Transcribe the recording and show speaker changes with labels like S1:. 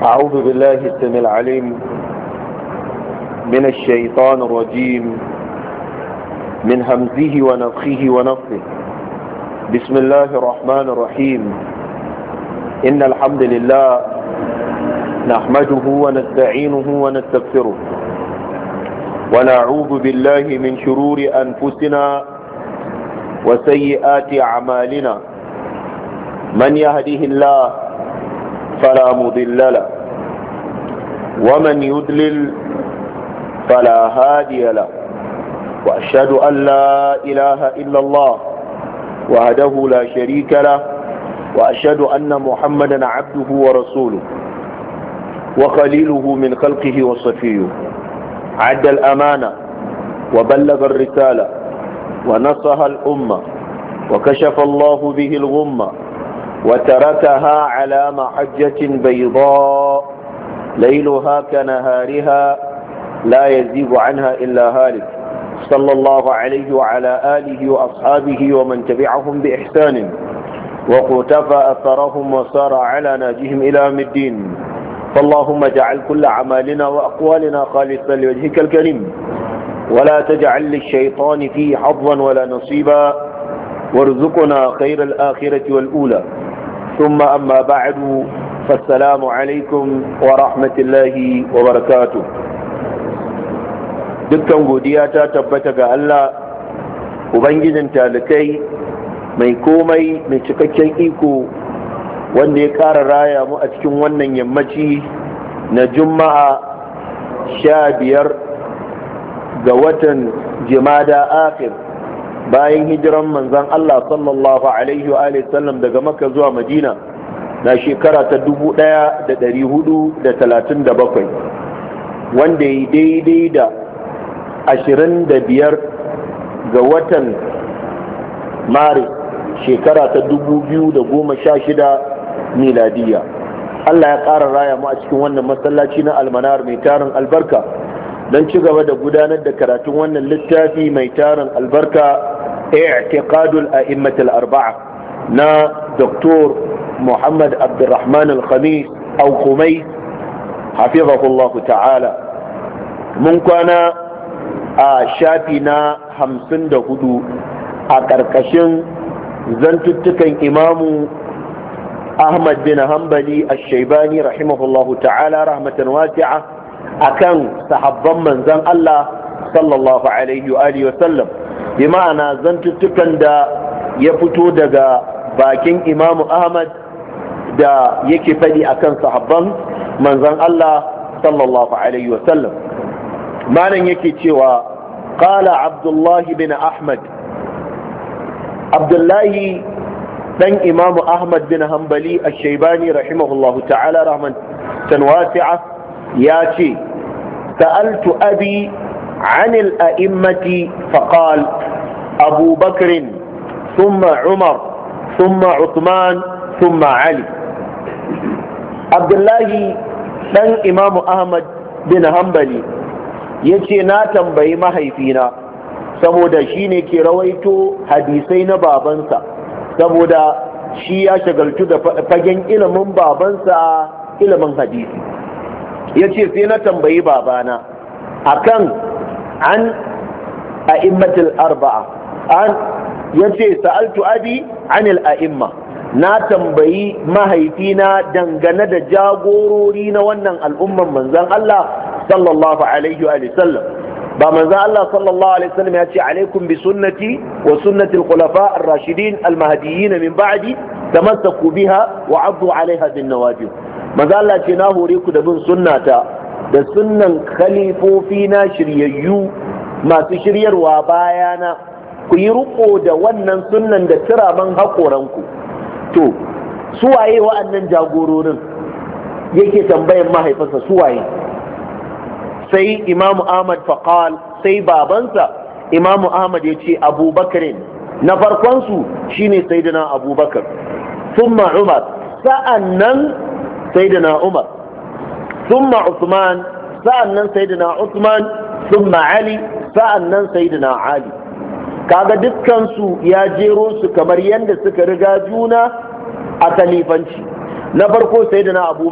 S1: أعوذ بالله السميع العليم من الشيطان الرجيم من همزه ونفخه ونفثه. بسم الله الرحمن الرحيم. إن الحمد لله نحمده ونستعينه ونستغفره ونعوذ بالله من شرور أنفسنا وسيئات أعمالنا. من يهده الله فلا مضل له ومن يضلل فلا هادي له، وأشهد أن لا إله إلا الله وحده لا شريك له، وأشهد أن محمدا عبده ورسوله وخليله من خلقه وصفيه. عد الأمانة وبلغ الرسالة ونصح الأمة وكشف الله به الغمة وتركها على محجة بيضاء ليلها كنهارها لا يزيغ عنها إلا هالك، صلى الله عليه وعلى آله وأصحابه ومن تبعهم بإحسان وقتفى أثرهم وسار على ناجهم إلى يوم الدين. فاللهم اجعل كل أعمالنا وأقوالنا خالصا لوجهك الكريم، ولا تجعل للشيطان فيه حظا ولا نصيبا، وارزقنا خير الآخرة والأولى. ثم أما بعد، فالسلام عليكم ورحمة الله وبركاته. dukkan godiya ta tabbata ga Allah ubangijin talikai mai komai mai cikakken iko, wanda ya ƙara raya mu a cikin wannan yammaci na juma'a 15 ga watan Jumada akhir bayan hijiran manzon Allah sallallahu alaihi wa sallam daga Makka zuwa Madina na shekara ta 1437, wanda ya daidai da 25 ga watan Maris shekara ta 2016 miladiya. Allah ya ƙara raya mu a cikin wannan masallaci na Almanar mai tarin albarka don ci gaba da gudanar da karatun wannan littafi mai tarin albarka i'tiqadul a'immatul arba'a na Dr. Muhammad Abdulrahman Al-Khamis au Khumais hafizahullahu ta'ala. mun kwana a shafi na 54 a ƙarƙashin zantuttukan imamu Ahmad bin Hanbali Ash-Shaybani rahimahullahu ta'ala rahmatan wasi'a akan sahabban manzon Allah sallallahu alaihi wa sallam, bi ma'ana zantuttukan da ya fito daga bakin imamu Ahmad da yake faɗi akan sahabban manzon Allah sallallahu alaihi wa sallam. malam yake cewa qala Abdullahi bin Ahmad, Abdullahi dan imamu Ahmad bin Hanbali Ash-Shaybani rahimahullahu ta'ala rahmatan wasi'a ya ce sa'altu abi عن الأئمة فقال أبو بكر ثم عمر ثم عثمان ثم علي. عبد الله dan imamu Ahmad bin Hanbali yace na tambayi mahaifina, saboda shi ne ke rawaito hadisai na babansa, saboda shi ya shagaltu da fagen ilimin babansa, ilimin hadisi. yace sai na tambayi babana akan an a'immatul arba'a, yace sa'altu abi anil a'imma, na tambayi mahaifina dangane da jagorori na wannan al'umman manzon Allah sallallahu alaihi wa sallam. ba manzon Allah sallallahu alaihi wa sallam ya ce alaikum bi sunnati wa sunnati al-khulafa ar-rashidin al-mahdiyyin min ba'di tamassaku biha wa 'addu 'alayha bin nawajib. manzon Allah ce na hore ku da bin sunnata da sunnan khalifofi na shiryayyu masu shiryarwa bayana, ku yi riko da wannan sunnan da tiraman haƙoranku. to suwaye wa'annan jagororin yake tambayan mahaifinsa suwaye? sai imamu Ahmad faqal, sai babansa imamu Ahmad ya ce abubakarin, na farkonsu shine sayyidina abubakar, thumma umar, sa'annan sayyidina umar, thumma uthman, sa'annan sayyidina uthman, thumma ali, sa'annan sayyidina ali. kaga dukkansu ya jero su kamar yadda suka riga juna a kalifanci. na farko sayyidina abubakar